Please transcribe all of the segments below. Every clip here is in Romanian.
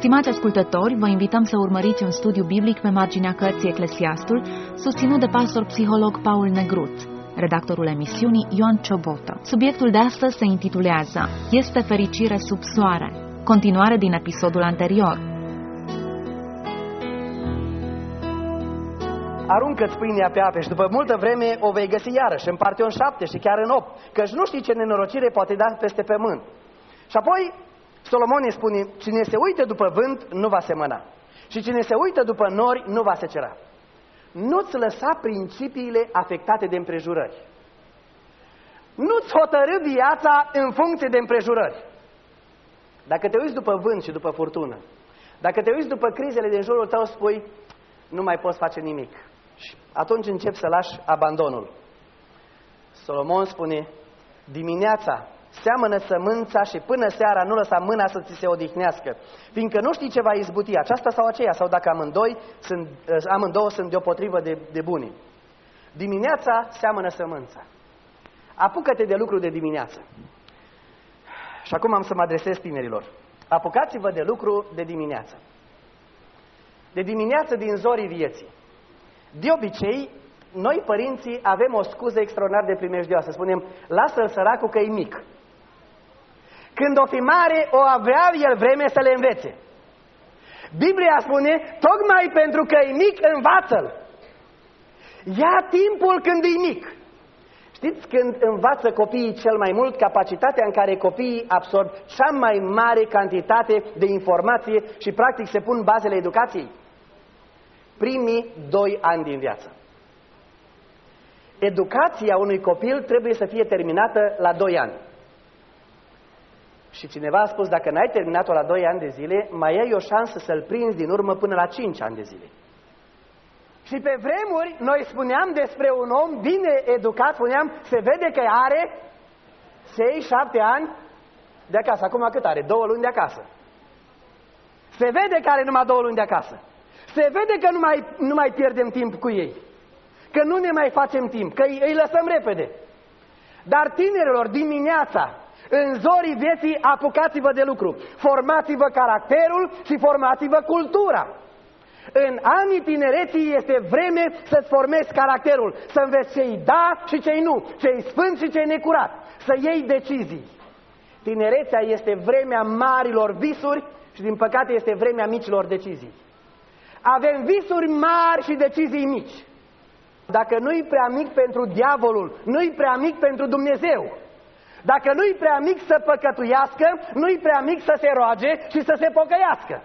Stimați ascultători, vă invităm să urmăriți un studiu biblic pe marginea cărții Eclesiastul, susținut de pastor-psiholog Paul Negrut, redactorul emisiunii Ioan Ciobotă. Subiectul de astăzi se intitulează Este fericire sub soare, continuare din episodul anterior. Aruncă-ți pâinea pe ape și după multă vreme o vei găsi iarăși, împarte-o în 7 și chiar în 8, căci nu știi ce nenorocire poate da peste pământ. Și apoi Solomon îi spune, cine se uită după vânt nu va semăna și cine se uită după nori nu va secera. Nu-ți lăsa principiile afectate de împrejurări. Nu-ți hotărî viața în funcție de împrejurări. Dacă te uiți după vânt și după furtună, dacă te uiți după crizele din jurul tău, spui, nu mai poți face nimic. Și atunci începi să lași abandonul. Solomon spune, dimineața seamănă sămânța și până seara nu lăsa mâna să ți se odihnească, fiindcă nu știi ce va izbuti, aceasta sau aceea, sau dacă amândouă sunt deopotrivă de bune. Dimineața seamănă sămânța. Apucă-te de lucru de dimineață. Și acum am să mă adresez tinerilor. Apucați-vă de lucru de dimineață. De dimineață din zorii vieții. De obicei, noi părinții avem o scuză extraordinar de primejdioasă. Spunem, lasă-l săracul că e mic. Când o fi mare, o avea el vreme să le învețe. Biblia spune, tocmai pentru că e mic, învață-l. Ia timpul când e mic. Știți când învață copiii cel mai mult? Capacitatea în care copiii absorb cea mai mare cantitate de informație și practic se pun bazele educației? Primii 2 ani din viață. Educația unui copil trebuie să fie terminată la 2 ani. Și cineva a spus, dacă n-ai terminat-o la 2 ani de zile, mai ai o șansă să-l prinzi din urmă până la 5 ani de zile. Și pe vremuri, noi spuneam despre un om bine educat, spuneam, se vede că are 6-7 ani de acasă. Acum cât are? 2 luni de acasă. Se vede că are numai 2 luni de acasă. Se vede că nu mai pierdem timp cu ei. Că nu ne mai facem timp, că îi lăsăm repede. Dar tinerilor, dimineața, în zorii vieții, apucați-vă de lucru. Formați-vă caracterul și formați-vă cultura. În anii tinereții este vreme să-ți formezi caracterul, să înveți ce-i da și ce-i nu, ce-i sfânt și ce-i necurat, să iei decizii. Tinerețea este vremea marilor visuri și din păcate este vremea micilor decizii. Avem visuri mari și decizii mici. Dacă nu-i prea mic pentru diavolul, nu-i prea mic pentru Dumnezeu. Dacă nu-i prea mic să păcătuiască, nu-i prea mic să se roage și să se pocăiască.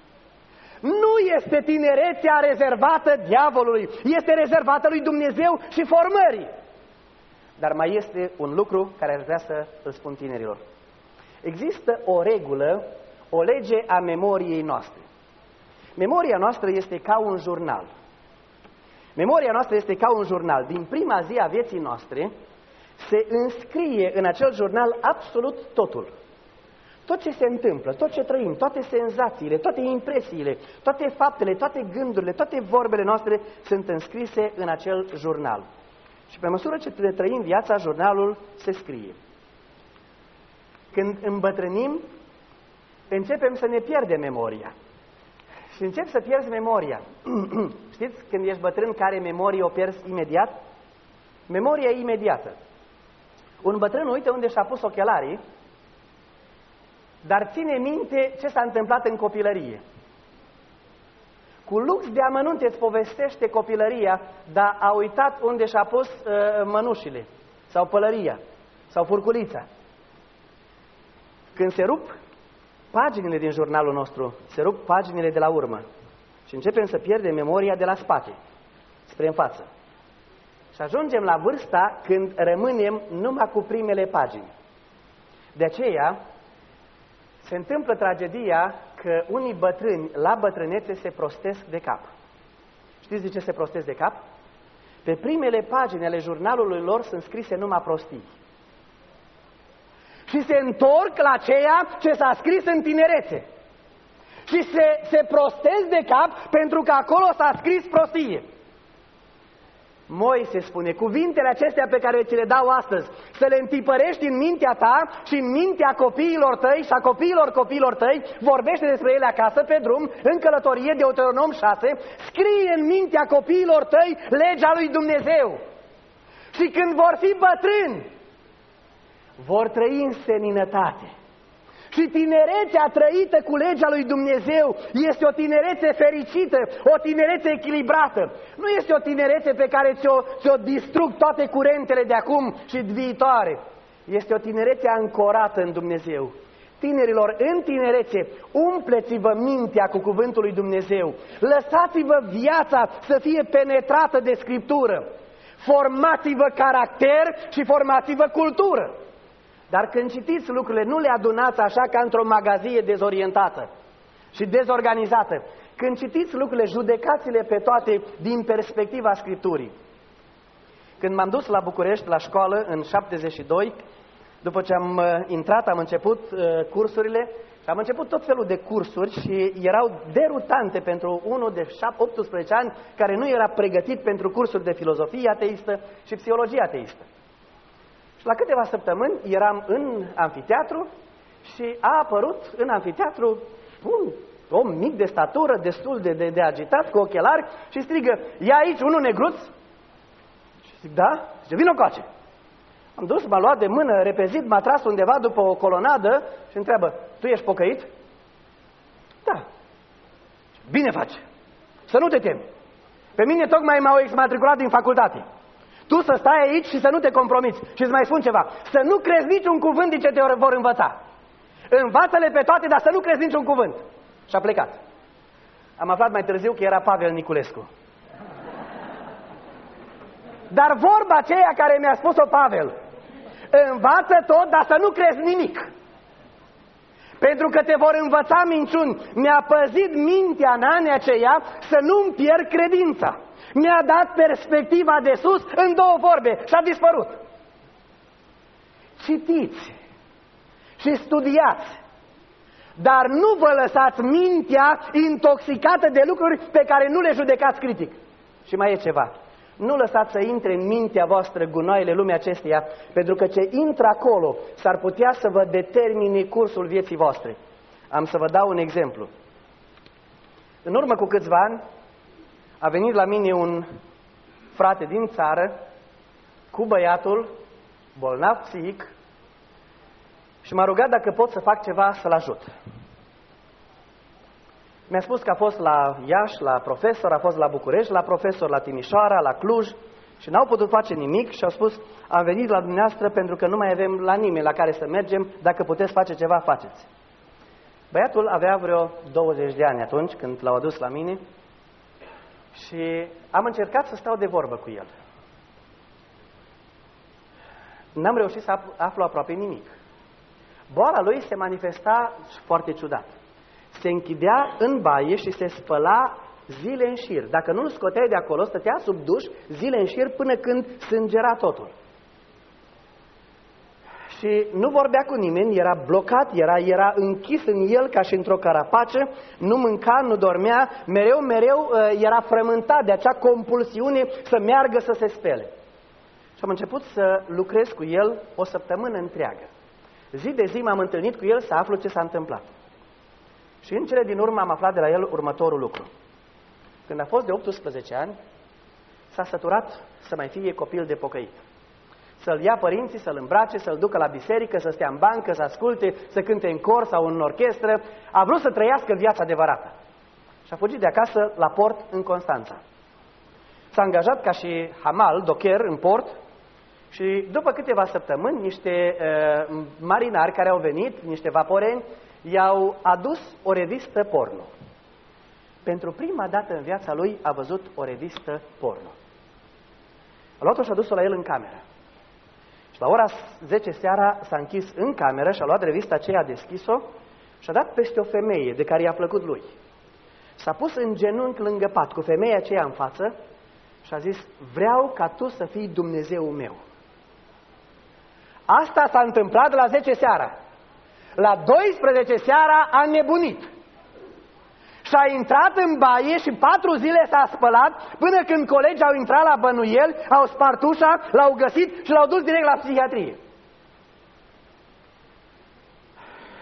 Nu este tinerețea rezervată diavolului, este rezervată lui Dumnezeu și formării. Dar mai este un lucru care aș vrea să îl spun tinerilor. Există o regulă, o lege a memoriei noastre. Memoria noastră este ca un jurnal. Memoria noastră este ca un jurnal. Din prima zi a vieții noastre se înscrie în acel jurnal absolut totul. Tot ce se întâmplă, tot ce trăim, toate senzațiile, toate impresiile, toate faptele, toate gândurile, toate vorbele noastre sunt înscrise în acel jurnal. Și pe măsură ce ne trăim viața, jurnalul se scrie. Când îmbătrânim, începem să ne pierdem memoria. Și încep să pierzi memoria. Știți, când ești bătrân, care memorie o pierzi imediat? Memoria e imediată. Un bătrân uită unde și-a pus ochelarii, dar ține minte ce s-a întâmplat în copilărie. Cu lux de amănunte îți povestește copilăria, dar a uitat unde și-a pus mănușile, sau pălăria, sau furculița. Când se rup paginile din jurnalul nostru, se rup paginile de la urmă și începem să pierdem memoria de la spate, spre în față. Și ajungem la vârsta când rămânem numai cu primele pagini. De aceea se întâmplă tragedia că unii bătrâni la bătrânețe se prostesc de cap. Știți de ce se prostesc de cap? Pe primele pagini ale jurnalului lor sunt scrise numai prostii. Și se întorc la ceea ce s-a scris în tinerețe. Și se prostesc de cap pentru că acolo s-a scris prostie. Moise spune, cuvintele acestea pe care ți le dau astăzi să le întipărești în mintea ta și în mintea copiilor tăi și a copiilor tăi, vorbește despre ele acasă pe drum, în călătorie, Deuteronom 6, scrie în mintea copiilor tăi legea lui Dumnezeu. Și când vor fi bătrâni, vor trăi în seninătate. Și tinerețea trăită cu legea lui Dumnezeu este o tinerețe fericită, o tinerețe echilibrată. Nu este o tinerețe pe care ți-o distrug toate curentele de acum și viitoare. Este o tinerețe ancorată în Dumnezeu. Tinerilor, în tinerețe, umpleți-vă mintea cu cuvântul lui Dumnezeu. Lăsați-vă viața să fie penetrată de Scriptură. Formați-vă caracter și formați-vă cultură. Dar când citiți lucrurile, nu le adunați așa ca într-o magazie dezorientată și dezorganizată. Când citiți lucrurile, judecați-le pe toate din perspectiva Scripturii. Când m-am dus la București, la școală, în 72, după ce am intrat, am început cursurile și am început tot felul de cursuri și erau derutante pentru unul de 18 ani care nu era pregătit pentru cursuri de filozofie ateistă și psihologie ateistă. Și la câteva săptămâni eram în amfiteatru și a apărut în amfiteatru un om mic de statură, destul de agitat, cu ochelari și strigă: "E aici unul negruț?" Și zic: "Da." Zice: "Vino coace." Am dus, m-a luat de mână, repezit, m-a tras undeva după o colonadă și întreabă: "Tu ești pocăit?" "Da." "Bine faci. Să nu te temi. Pe mine tocmai m-au exmatriculat din facultate. Tu să stai aici și să nu te compromiți. Și îți mai spun ceva, să nu crezi niciun cuvânt din ce te vor învăța. Învață-le pe toate, dar să nu crezi niciun cuvânt." Și a plecat. Am aflat mai târziu că era Pavel Niculescu. Dar vorba aceea care mi-a spus-o Pavel: învață tot, dar să nu crezi nimic. Pentru că te vor învăța minciuni. Mi-a păzit mintea în anii aceia să nu-mi pierd credința. Mi-a dat perspectiva de sus în două vorbe și a dispărut. Citiți și studiați, dar nu vă lăsați mintea intoxicată de lucruri pe care nu le judecați critic. Și mai e ceva. Nu lăsați să intre în mintea voastră gunoaiele lumii acesteia, pentru că ce intră acolo s-ar putea să vă determine cursul vieții voastre. Am să vă dau un exemplu. În urmă cu câțiva ani a venit la mine un frate din țară cu băiatul bolnav psihic și m-a rugat dacă pot să fac ceva să-l ajut. Mi-a spus că a fost la Iași, la profesor, a fost la București, la profesor, la Timișoara, la Cluj și n-au putut face nimic și au spus: am venit la dumneavoastră pentru că nu mai avem la nimeni la care să mergem, dacă puteți face ceva, faceți. Băiatul avea vreo 20 de ani atunci când l-au adus la mine și am încercat să stau de vorbă cu el. N-am reușit să aflu aproape nimic. Boala lui se manifesta foarte ciudat. Se închidea în baie și se spăla zile în șir. Dacă nu-l scoteai de acolo, stătea sub duș zile în șir până când sângera totul. Și nu vorbea cu nimeni, era blocat, era închis în el ca și într-o carapace, nu mânca, nu dormea, mereu era frământat de acea compulsiune să meargă să se spele. Și am început să lucrez cu el o săptămână întreagă. Zi de zi m-am întâlnit cu el să aflu ce s-a întâmplat. Și în cele din urmă am aflat de la el următorul lucru. Când a fost de 18 ani, s-a săturat să mai fie copil de pocăit. Să-l ia părinții, să-l îmbrace, să-l ducă la biserică, să stea în bancă, să asculte, să cânte în cor sau în orchestră. A vrut să trăiască viața adevărată. Și a fugit de acasă la port în Constanța. S-a angajat ca și hamal, docher, în port și după câteva săptămâni, niște marinari care au venit, niște vaporeni, i-au adus o revistă porno. Pentru prima dată în viața lui a văzut o revistă porno. A luat-o și a dus-o la el în cameră. Și la ora 10 seara s-a închis în cameră și a luat revista aceea, a deschis-o și a dat peste o femeie de care i-a plăcut lui. S-a pus în genunchi lângă pat cu femeia aceea în față și a zis: vreau ca tu să fii Dumnezeul meu. Asta s-a întâmplat la 10 seara. La 12 seara a nebunit. Și a intrat în baie și 4 zile s-a spălat până când colegii au intrat la bănuiel, au spart ușa, l-au găsit și l-au dus direct la psihiatrie.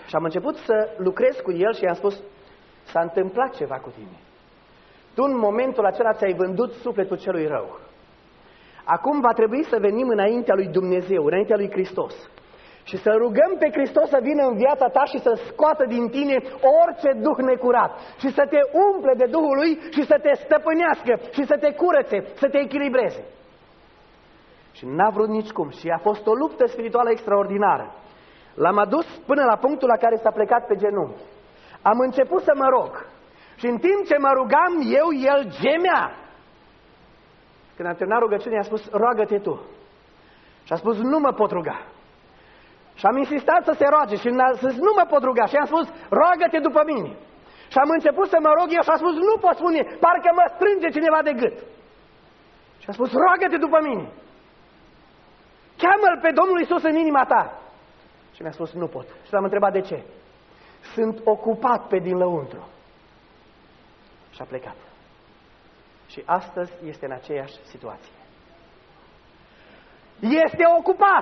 Și am început să lucrez cu el și i-am spus, s-a întâmplat ceva cu tine. Tu în momentul acela ți-ai vândut sufletul celui rău. Acum va trebui să venim înaintea lui Dumnezeu, înaintea lui Hristos. Și să rugăm pe Hristos să vină în viața ta și să scoată din tine orice duh necurat. Și să te umple de Duhul lui și să te stăpânească și să te curățe, să te echilibreze. Și n-a vrut nicicum. Și a fost o luptă spirituală extraordinară. L-am adus până la punctul la care s-a plecat pe genunchi. Am început să mă rog. Și în timp ce mă rugam eu, el gemea. Când am terminat rugăciunea, a spus, roagă-te tu. Și a spus, nu mă pot ruga. Și am insistat să se roage și a spus, nu mă pot ruga. Și am spus, roagă-te după mine. Și am început să mă rog eu și a spus, nu pot spune, parcă mă strânge cineva de gât. Și a spus, roagă-te după mine. Cheamă-L pe Domnul Iisus în inima ta. Și mi-a spus, nu pot. Și l-am întrebat de ce. Sunt ocupat pe din lăuntru. Și a plecat. Și astăzi este în aceeași situație. Este ocupat.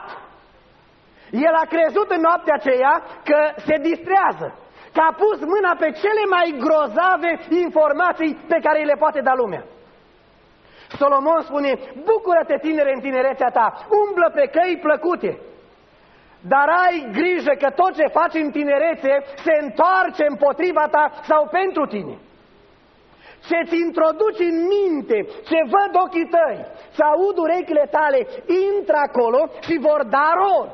El a crezut în noaptea aceea că se distrează, că a pus mâna pe cele mai grozave informații pe care îi le poate da lumea. Solomon spune, bucură-te tinere în tinerețea ta, umblă pe căi plăcute, dar ai grijă că tot ce faci în tinerețe se întoarce împotriva ta sau pentru tine. Ce-ți introduci în minte, ce văd ochii tăi, ce aud urechile tale, intră acolo și vor da rod.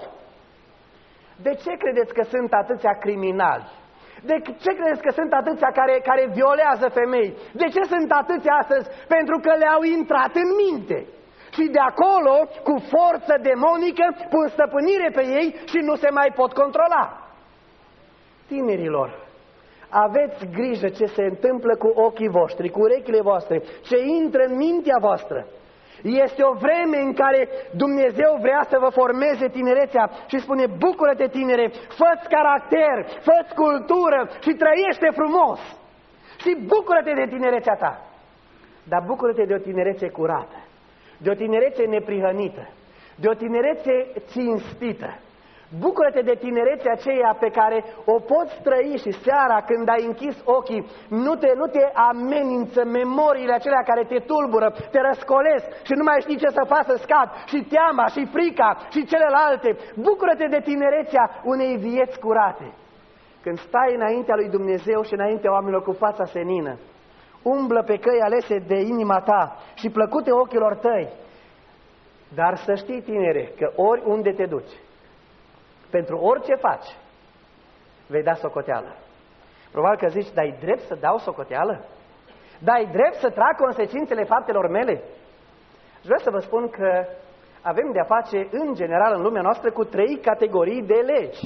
De ce credeți că sunt atâția criminali? De ce credeți că sunt atâția care violează femei? De ce sunt atâția astăzi? Pentru că le-au intrat în minte. Și de acolo, cu forță demonică, pun stăpânire pe ei și nu se mai pot controla. Tinerilor, aveți grijă ce se întâmplă cu ochii voștri, cu urechile voastre, ce intră în mintea voastră. Este o vreme în care Dumnezeu vrea să vă formeze tinerețea și spune, bucură-te tinere, fă-ți caracter, fă-ți cultură și trăiește frumos. Și bucură-te de tinerețea ta. Dar bucură-te de o tinerețe curată, de o tinerețe neprihănită, de o tinerețe cinstită. Bucură-te de tinerețea aceea pe care o poți trăi și seara când ai închis ochii, nu te amenință memoriile acelea care te tulbură, te răscolesc și nu mai știi ce să faci să scapi, și teama, și frica, și celelalte. Bucură-te de tinerețea unei vieți curate. Când stai înaintea lui Dumnezeu și înaintea oamenilor cu fața senină, umblă pe căi alese de inima ta și plăcute ochilor tăi. Dar să știi, tinere, că oriunde te duci, pentru orice faci, vei da socoteală. Probabil că zici, dai drept să dau socoteală? Dai drept să trag consecințele faptelor mele? Și vreau să vă spun că avem de-a face, în general, în lumea noastră, cu 3 categorii de legi.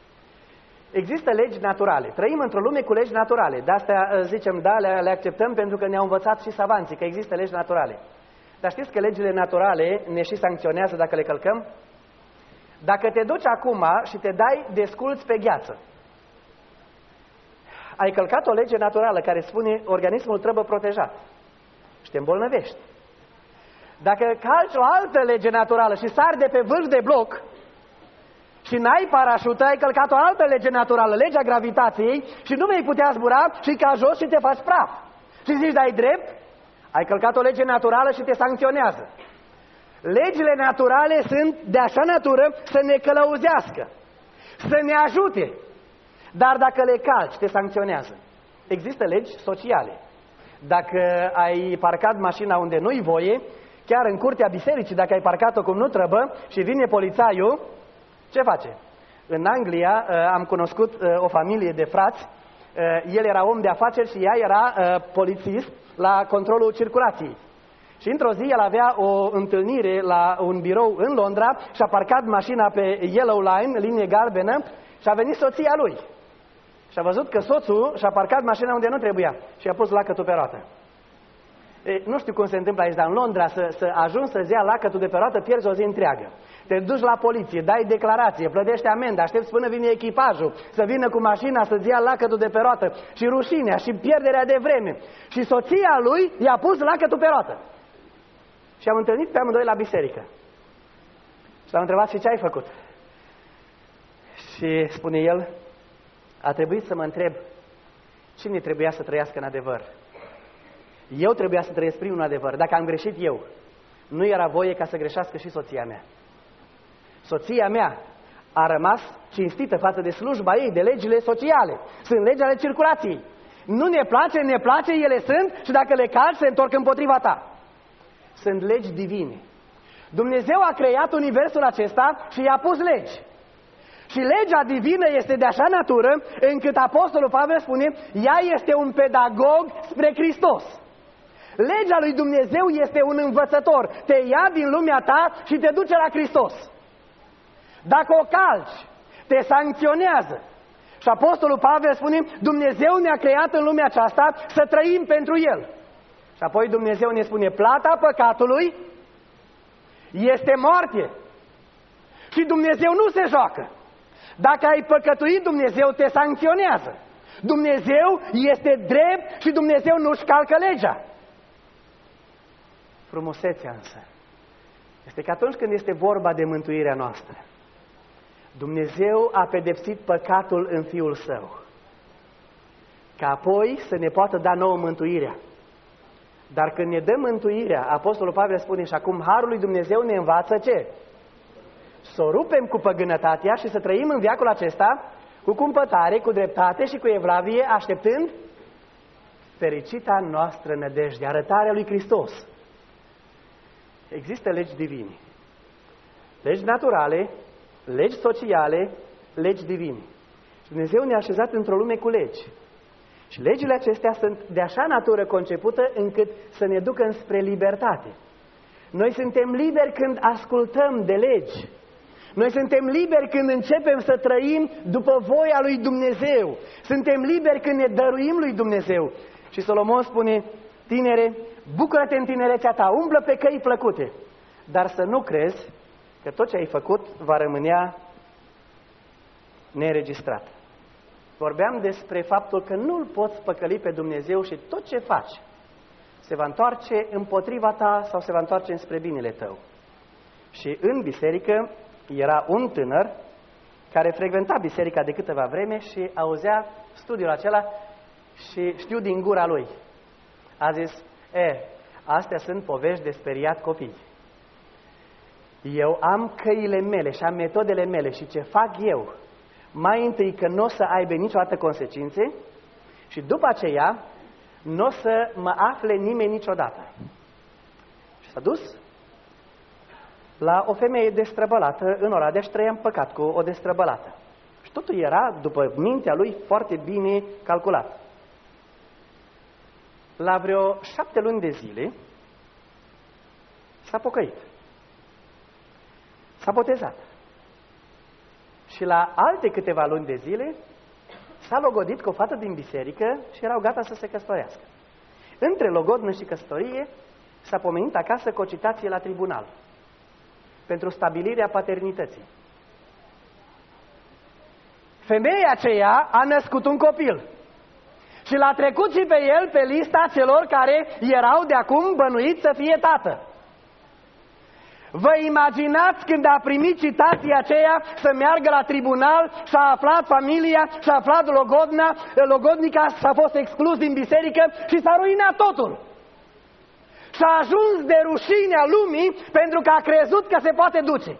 Există legi naturale. Trăim într-o lume cu legi naturale. De astea zicem, da, le acceptăm pentru că ne-au învățat și savanții, că există legi naturale. Dar știți că legile naturale ne și sancționează dacă le călcăm? Dacă te duci acum și te dai desculți pe gheață, ai călcat o lege naturală care spune organismul trebuie protejat și te îmbolnăvești. Dacă calci o altă lege naturală și sari de pe vârf de bloc și n-ai parașută, ai călcat o altă lege naturală, legea gravitației, și nu vei putea zbura și ca jos și te faci praf. Și zici, dai drept? Ai călcat o lege naturală și te sancționează. Legile naturale sunt de așa natură să ne călăuzească, să ne ajute. Dar dacă le calci, te sancționează. Există legi sociale. Dacă ai parcat mașina unde nu-i voie, chiar în curtea bisericii, dacă ai parcat-o cum nu trebuie și vine polițaiul, ce face? În Anglia am cunoscut o familie de frați, el era om de afaceri și ea era polițist la controlul circulației. Și într-o zi el avea o întâlnire la un birou în Londra și a parcat mașina pe Yellow Line, linie galbenă, și a venit soția lui. Și a văzut că soțul și-a parcat mașina unde nu trebuia și a pus lacătul pe roată. Nu știu cum se întâmplă aici, dar în Londra să ajungi să-ți ia lacătul de pe roată, pierzi o zi întreagă. Te duci la poliție, dai declarație, plătești amendă, aștepți până vine echipajul să vină cu mașina să-ți ia lacătul de pe roată, și rușinea și pierderea de vreme. Și soția lui i-a pus lacătul pe roată. Și am întâlnit pe amândoi la biserică. Și l-am întrebat, și ce ai făcut? Și spune el, a trebuit să mă întreb cine trebuia să trăiască în adevăr. Eu trebuia să trăiesc primul în adevăr. Dacă am greșit eu, nu era voie ca să greșească și soția mea. Soția mea a rămas cinstită față de slujba ei, de legile sociale. Sunt legi ale circulației. Nu ne place, ele sunt și dacă le calci, se întorc împotriva ta. Sunt legi divine. Dumnezeu a creat universul acesta și i-a pus legi. Și legea divină este de așa natură încât Apostolul Pavel spune, ea este un pedagog spre Hristos. Legea lui Dumnezeu este un învățător. Te ia din lumea ta și te duce la Hristos. Dacă o calci, te sancționează. Și Apostolul Pavel spune, Dumnezeu ne-a creat în lumea aceasta să trăim pentru El. Și apoi Dumnezeu ne spune, plata păcatului este moarte. Și Dumnezeu nu se joacă. Dacă ai păcătuit, Dumnezeu te sancționează. Dumnezeu este drept și Dumnezeu nu-și calcă legea. Frumusețea însă este că atunci când este vorba de mântuirea noastră, Dumnezeu a pedepsit păcatul în Fiul Său, ca apoi să ne poată da nouă mântuirea. Dar când ne dă mântuirea, Apostolul Pavel spune, și acum harul lui Dumnezeu ne învață ce? Să o rupem cu păgânătatea și să trăim în veacul acesta cu cumpătare, cu dreptate și cu evlavie, așteptând fericita noastră nădejde, arătarea lui Hristos. Există legi divine, legi naturale, legi sociale, legi divine. Și Dumnezeu ne-a așezat într-o lume cu legi. Și legile acestea sunt de așa natură concepută încât să ne ducă înspre libertate. Noi suntem liberi când ascultăm de legi. Noi suntem liberi când începem să trăim după voia lui Dumnezeu. Suntem liberi când ne dăruim lui Dumnezeu. Și Solomon spune, tinere, bucură-te în tinerețea ta, umblă pe căi plăcute, dar să nu crezi că tot ce ai făcut va rămânea neînregistrat. Vorbeam despre faptul că nu-L poți păcăli pe Dumnezeu și tot ce faci se va întoarce împotriva ta sau se va întoarce înspre binele tău. Și în biserică era un tânăr care frecventa biserica de câteva vreme și auzea studiul acela și știu din gura lui. A zis, astea sunt povești de speriat copii. Eu am căile mele și am metodele mele și ce fac eu, mai întâi că nu o să aibă niciodată consecințe și după aceea nu o să mă afle nimeni niciodată. Și s-a dus la o femeie destrăbălată în Oradea și trăia în păcat cu o destrăbălată. Și totul era, după mintea lui, foarte bine calculat. La vreo 7 luni de zile s-a pocăit. S-a botezat. Și la alte câteva luni de zile s-a logodit cu o fată din biserică și erau gata să se căsătorească. Între logodnă și căsătorie s-a pomenit acasă cu o citație la tribunal pentru stabilirea paternității. Femeia aceea a născut un copil și l-a trecut și pe el pe lista celor care erau de acum bănuiți să fie tată. Vă imaginați când a primit citația aceea să meargă la tribunal și a aflat familia, și a aflat logodnica și a fost exclus din biserică și s-a ruinat totul. Și a ajuns de rușinea lumii pentru că a crezut că se poate duce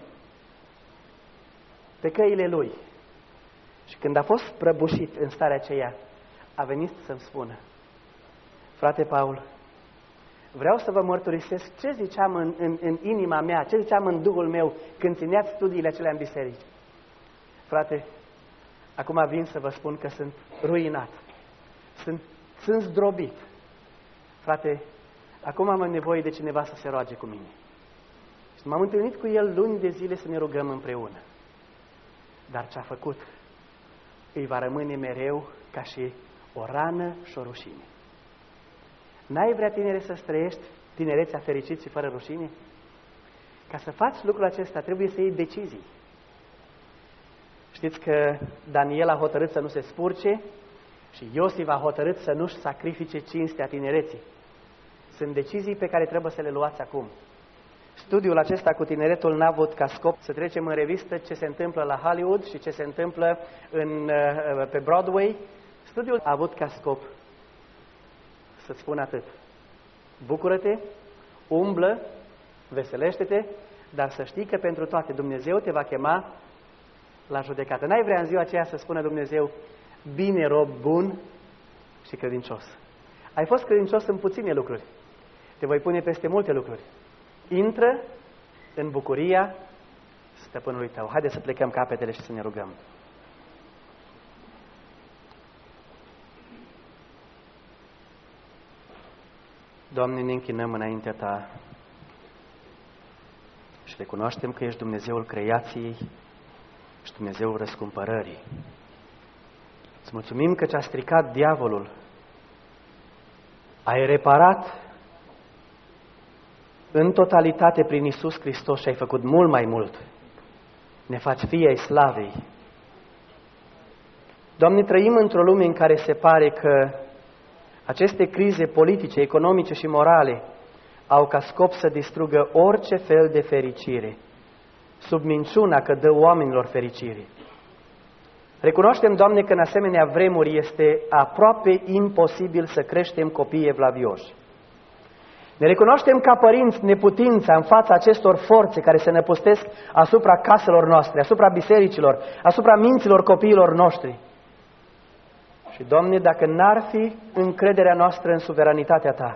pe căile lui. Și când a fost prăbușit în starea aceea, a venit să-mi spună, frate Paul, vreau să vă mărturisesc ce ziceam în inima mea, ce ziceam în Duhul meu când țineați studiile acelea în biserici. Frate, acum vin să vă spun că sunt ruinat, sunt zdrobit. Frate, acum am nevoie de cineva să se roage cu mine. Și m-am întâlnit cu el luni de zile să ne rugăm împreună. Dar ce a făcut îi va rămâne mereu ca și o rană și o rușine. N-ai vrea, tinere, să trăiești tinerețea fericit și fără rușine? Ca să faci lucrul acesta trebuie să iei decizii. Știți că Daniel a hotărât să nu se spurce și Iosif a hotărât să nu-și sacrifice cinstea tinereții. Sunt decizii pe care trebuie să le luați acum. Studiul acesta cu tineretul n-a avut ca scop să trecem în revistă ce se întâmplă la Hollywood și ce se întâmplă pe Broadway. Studiul a avut ca scop să spun atât: bucură-te, umblă, veselește-te, dar să știi că pentru toate Dumnezeu te va chema la judecată. N-ai vrea în ziua aceea să spună Dumnezeu: bine, rob bun și credincios. Ai fost credincios în puține lucruri, te voi pune peste multe lucruri. Intră în bucuria stăpânului tău. Haideți să plecăm capetele și să ne rugăm. Doamne, ne închinăm înaintea Ta și recunoaștem că ești Dumnezeul creației și Dumnezeul răscumpărării. Îți mulțumim că ce-a stricat diavolul, ai reparat în totalitate prin Iisus Hristos și ai făcut mult mai mult. Ne faci fii ai slavei. Doamne, trăim într-o lume în care se pare că aceste crize politice, economice și morale au ca scop să distrugă orice fel de fericire, sub minciuna că dă oamenilor fericire. Recunoaștem, Doamne, că în asemenea vremuri este aproape imposibil să creștem copii evlavioși. Ne recunoaștem ca părinți neputința în fața acestor forțe care se năpustesc asupra caselor noastre, asupra bisericilor, asupra minților copiilor noștri. Și, Doamne, dacă n-ar fi încrederea noastră în suveranitatea Ta,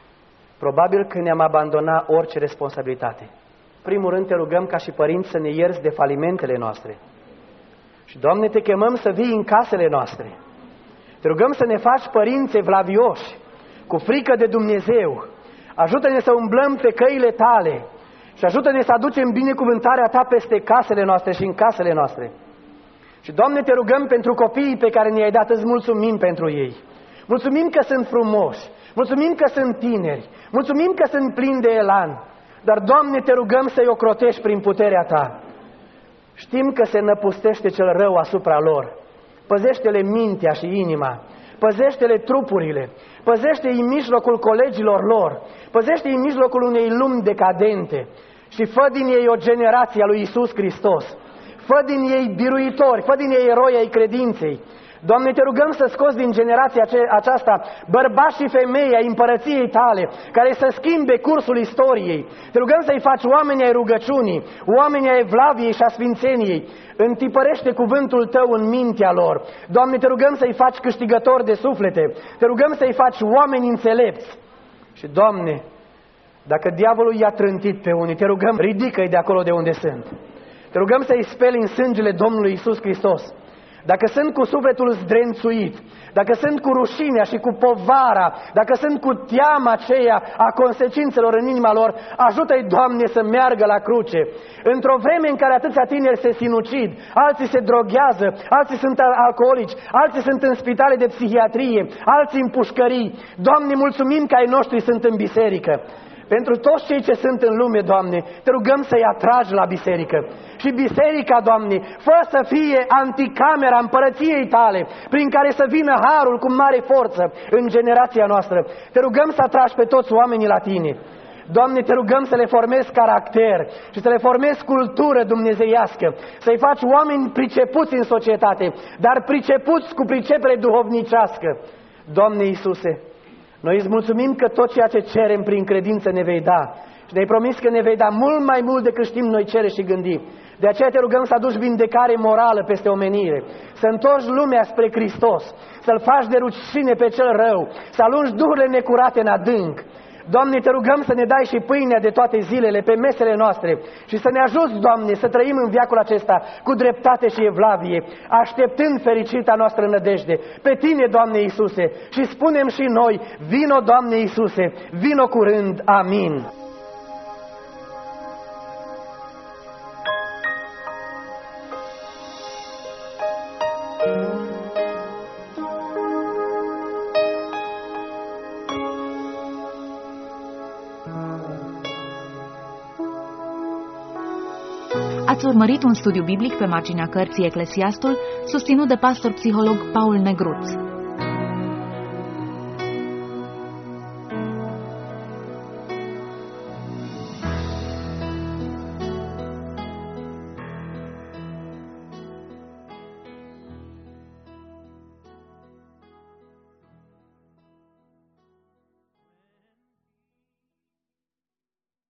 probabil că ne-am abandonat orice responsabilitate. Primul rând te rugăm ca și părinți să ne ierți de falimentele noastre. Și, Doamne, te chemăm să vii în casele noastre. Te rugăm să ne faci părinți evlavioși, cu frică de Dumnezeu. Ajută-ne să umblăm pe căile Tale și ajută-ne să aducem binecuvântarea Ta peste casele noastre și în casele noastre. Și, Doamne, te rugăm pentru copiii pe care ne-ai dat, îți mulțumim pentru ei. Mulțumim că sunt frumoși, mulțumim că sunt tineri, mulțumim că sunt plini de elan. Dar, Doamne, te rugăm să-i ocrotești prin puterea Ta. Știm că se năpustește cel rău asupra lor. Păzește-le mintea și inima, păzește-le trupurile, păzește-i în mijlocul colegilor lor, păzește-i în mijlocul unei lumi decadente și fă din ei o generație a lui Iisus Hristos. Fă din ei biruitori, fă din ei eroi ai credinței. Doamne, te rugăm să scoți din generația aceasta bărbați și femei ai împărăției Tale, care să schimbe cursul istoriei. Te rugăm să-i faci oameni ai rugăciunii, oameni ai evlaviei și a sfințeniei. Întipărește cuvântul Tău în mintea lor. Doamne, te rugăm să-i faci câștigători de suflete. Te rugăm să-i faci oameni înțelepți. Și, Doamne, dacă diavolul i-a trântit pe unii, te rugăm, ridică-i de acolo de unde sunt. Te rugăm să-i speli în sângele Domnului Iisus Hristos. Dacă sunt cu sufletul zdrențuit, dacă sunt cu rușinea și cu povara, dacă sunt cu teama aceea a consecințelor în inima lor, ajută-i, Doamne, să meargă la cruce. Într-o vreme în care atâția tineri se sinucid, alții se droghează, alții sunt alcoolici, alții sunt în spitale de psihiatrie, alții în pușcării. Doamne, mulțumim că ai noștri sunt în biserică. Pentru toți cei ce sunt în lume, Doamne, te rugăm să-i atragi la biserică. Și biserica, Doamne, fă să fie anticamera împărăției Tale, prin care să vină harul cu mare forță în generația noastră. Te rugăm să atragi pe toți oamenii la Tine. Doamne, te rugăm să le formezi caracter și să le formezi cultură dumnezeiască, să-i faci oameni pricepuți în societate, dar pricepuți cu pricepere duhovnicească. Doamne Iisuse, noi îți mulțumim că tot ceea ce cerem prin credință ne vei da. Și ne-ai promis că ne vei da mult mai mult decât știm noi cere și gândim. De aceea te rugăm să aduci vindecare morală peste omenire, să întorci lumea spre Hristos, să-L faci de rușine pe cel rău, să alungi duhurile necurate în adânc. Doamne, te rugăm să ne dai și pâinea de toate zilele pe mesele noastre și să ne ajuți, Doamne, să trăim în veacul acesta cu dreptate și evlavie, așteptând fericita noastră nădejde pe Tine, Doamne Iisuse, și spunem și noi, vino, Doamne Iisuse, vino curând, amin. Ați urmărit un studiu biblic pe marginea cărții Eclesiastul, susținut de pastor psiholog Paul Negruț.